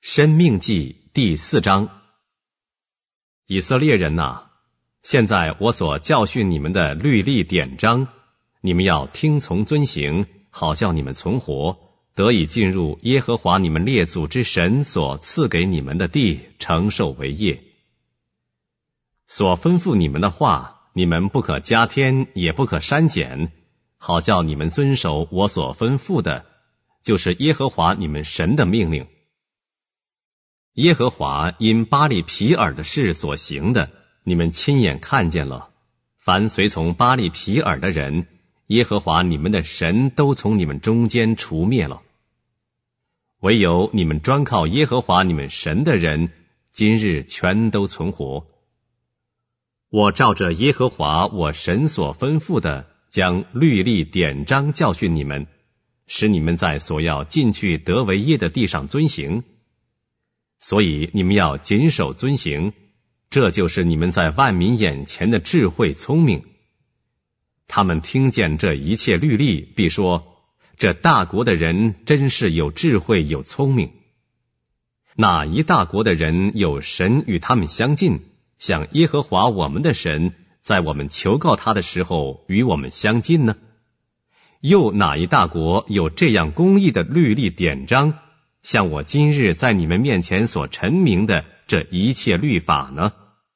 申命记第4章。以色列人哪，现在我所教训你们的律例典章，你们要听从遵行，好叫你们存活，得以进入耶和华你们列祖之神所赐给你们的地，承受为业。所吩咐你们的话，你们不可加添，也不可删减，好叫你们遵守我所吩咐的，就是耶和华你们神的命令。耶和华因巴力毗尔的事所行的，你们亲眼看见了。凡随从巴力毗尔的人，耶和华你们的神都从你们中间除灭了。唯有你们专靠耶和华你们神的人，今日全都存活。我照着耶和华我神所吩咐的，将律例典章教训你们，使你们在所要进去得为业的地上遵行。所以你们要谨守遵行，这就是你们在万民眼前的智慧聪明。他们听见这一切律例，必说，这大国的人真是有智慧有聪明。哪一大国的人有神与他们相近，像耶和华我们的神在我们求告他的时候与我们相近呢？又哪一大国有这样公义的律例典章，像我今日在你们面前所陈明的这一切律法呢？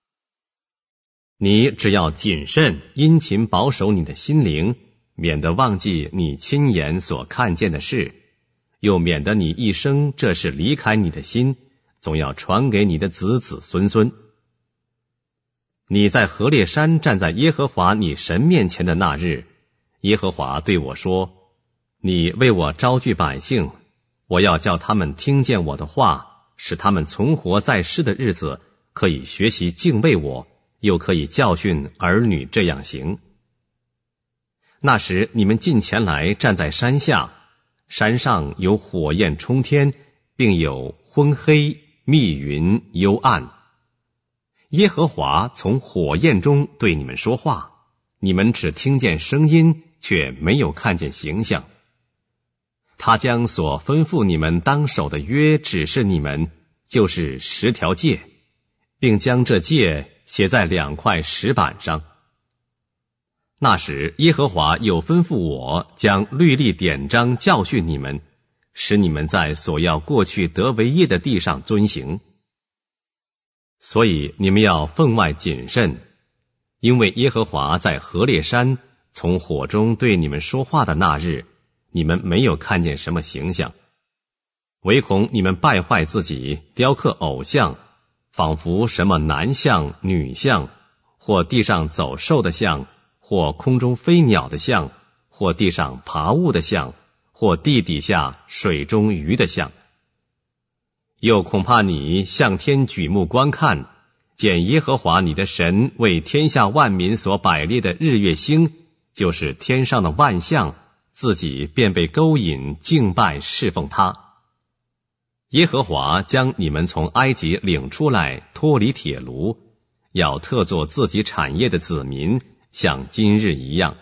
你只要谨慎殷勤保守你的心灵，免得忘记你亲眼所看见的事，又免得你一生这事离开你的心，总要传给你的子子孙孙。你在何烈山站在耶和华你神面前的那日，耶和华对我说，你为我招聚百姓，我要叫他们听见我的话，使他们存活在世的日子，可以学习敬畏我，又可以教训儿女这样行。那时你们近前来站在山下，山上有火焰冲天，并有昏黑密云幽暗。耶和华从火焰中对你们说话，你们只听见声音，却没有看见形象。他将所吩咐你们当守的约指示你们，就是10条诫，并将这诫写在2块石板上。那时耶和华又吩咐我将律例典章教训你们，使你们在所要过去得为业的地上遵行。所以你们要分外谨慎，因为耶和华在何烈山从火中对你们说话的那日，你们没有看见什么形象，唯恐你们败坏自己，雕刻偶像，仿佛什么男像女像，或地上走兽的像，或空中飞鸟的像，或地上爬物的像，或地底下水中鱼的像。又恐怕你向天举目观看，见耶和华你的神为天下万民所摆列的日月星，就是天上的万象，自己便被勾引敬拜侍奉他。耶和华将你们从埃及领出来，脱离铁炉，要特作自己产业的子民，像今日一样。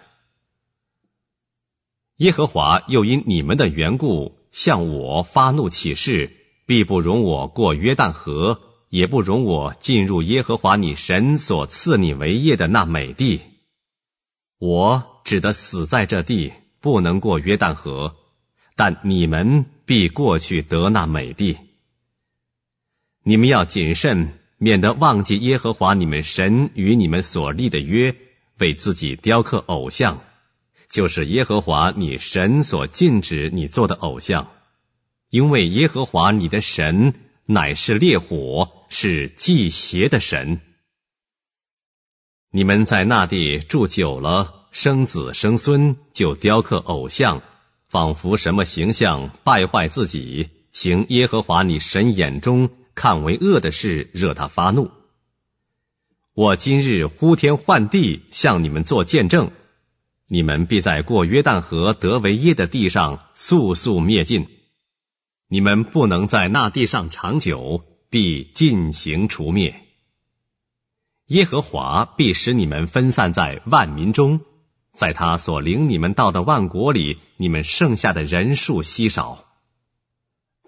耶和华又因你们的缘故向我发怒起誓，必不容我过约旦河，也不容我进入耶和华你神所赐你为业的那美地。我只得死在这地，不能过约旦河，但你们必过去得那美地。你们要谨慎，免得忘记耶和华你们神与你们所立的约，为自己雕刻偶像，就是耶和华你神所禁止你做的偶像。因为耶和华你的神乃是烈火，是忌邪的神。你们在那地住久了，生子生孙，就雕刻偶像，仿佛什么形象，败坏自己，行耶和华你神眼中看为恶的事，惹他发怒。我今日呼天唤地，向你们做见证，你们必在过约旦河得为业的地上速速灭尽。你们不能在那地上长久，必尽行除灭。耶和华必使你们分散在万民中，在他所领你们到的万国里，你们剩下的人数稀少。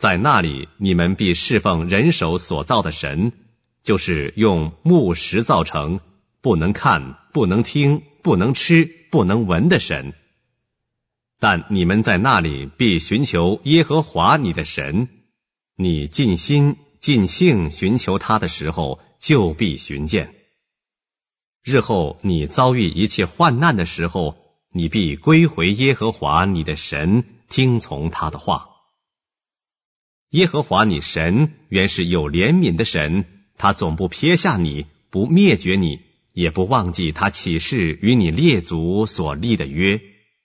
在那里你们必侍奉人手所造的神，就是用木石造成，不能看，不能听，不能吃，不能闻的神。但你们在那里必寻求耶和华你的神，你尽心尽性寻求他的时候，就必寻见。日后你遭遇一切患难的时候，你必归回耶和华你的神，听从他的话。耶和华你神原是有怜悯的神，他总不撇下你，不灭绝你，也不忘记他起誓与你列祖所立的约。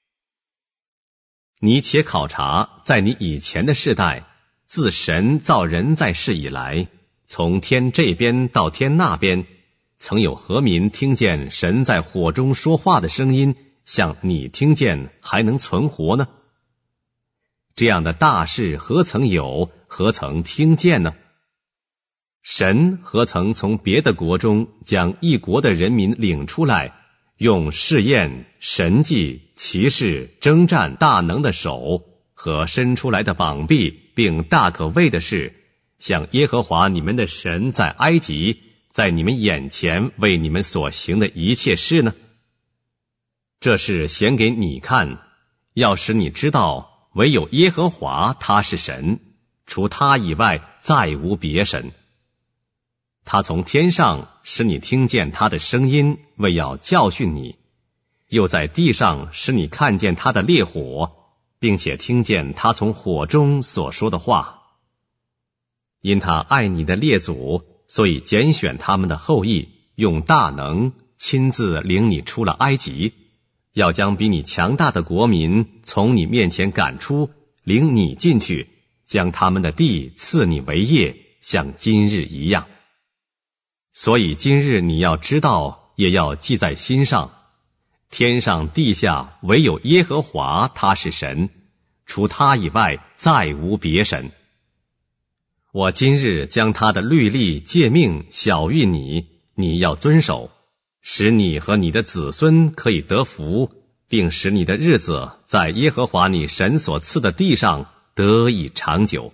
你且考察，在你以前的世代，自神造人在世以来，从天这边到天那边，曾有何民听见神在火中说话的声音，像你听见还能存活呢？这样的大事何曾有，何曾听见呢？神何曾从别的国中将一国的人民领出来，用试验、神迹、奇事、征战大能的手和伸出来的膀臂，并大可畏的事，像耶和华你们的神在埃及，在你们眼前为你们所行的一切事呢？这是显给你看，要使你知道，唯有耶和华他是神，除他以外再无别神。他从天上使你听见他的声音，为要教训你，又在地上使你看见他的烈火，并且听见他从火中所说的话。因他爱你的列祖，所以拣选他们的后裔，用大能亲自领你出了埃及，要将比你强大的国民从你面前赶出，领你进去，将他们的地赐你为业，像今日一样。所以今日你要知道，也要记在心上，天上地下唯有耶和华他是神，除他以外再无别神。我今日将他的律例诫命晓谕你，你要遵守，使你和你的子孙可以得福，并使你的日子在耶和华你神所赐的地上得以长久。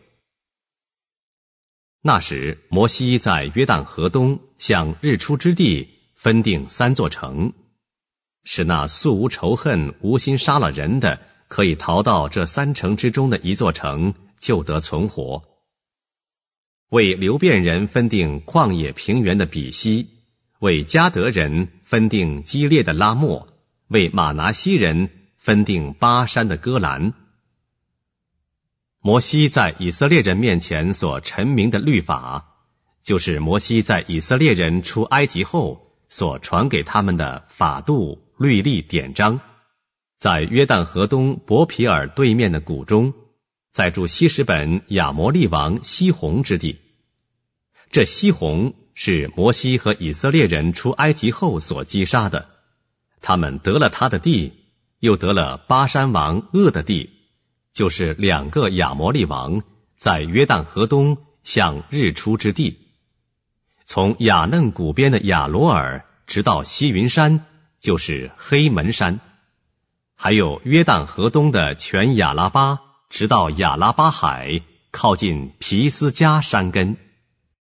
那时摩西在约旦河东向日出之地分定3座城，使那素无仇恨无心杀了人的，可以逃到这3城之中的一座城，就得存活。为流便人分定旷野平原的比西，为迦得人分定基列的拉末，为玛拿西人分定巴山的戈兰。摩西在以色列人面前所陈明的律法，就是摩西在以色列人出埃及后所传给他们的法度、律例、典章，在约旦河东伯皮尔对面的谷中，在住希实本亚摩利王西宏之地。这西宏是摩西和以色列人出埃及后所击杀的，他们得了他的地，又得了巴山王噩的地，就是2个亚摩利王，在约旦河东向日出之地，从雅嫩谷边的亚罗尔直到西云山，就是黑门山，还有约旦河东的全亚拉巴，直到亚拉巴海，靠近皮斯加山根。